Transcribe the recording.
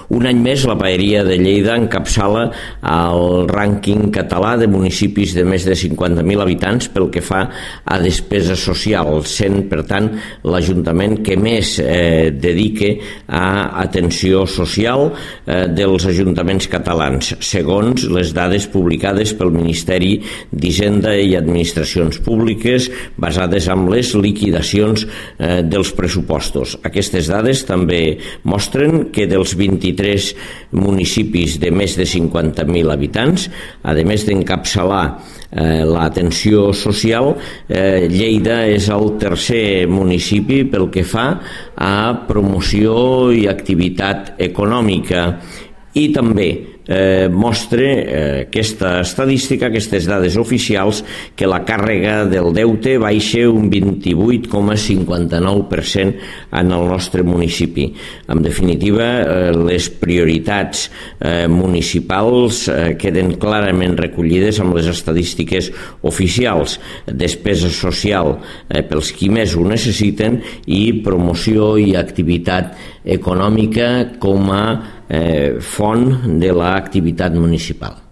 Un any més, la Paeria de Lleida encapçala el rànquing català de municipis de més de 50.000 habitants pel que fa a despesa social, sent, per tant, l'Ajuntament que més dedica a atenció social dels ajuntaments catalans, segons les dades publicades pel Ministeri d'Hisenda i Administracions Públiques, basades en les liquidacions dels pressupostos. Aquestes dades també mostren que dels 23 municipis de més de 50.000 habitants, a més d'encapçalar l'atenció social, Lleida és el tercer municipi pel que fa a promoció i activitat econòmica, i també mostra aquesta estadística, aquestes dades oficials, que la càrrega del deute baixa un 28,59% en el nostre municipi. En definitiva, les prioritats municipals queden clarament recollides amb les estadístiques oficials: despesa social pels qui més ho necessiten i promoció i activitat econòmica com a font de l'activitat municipal.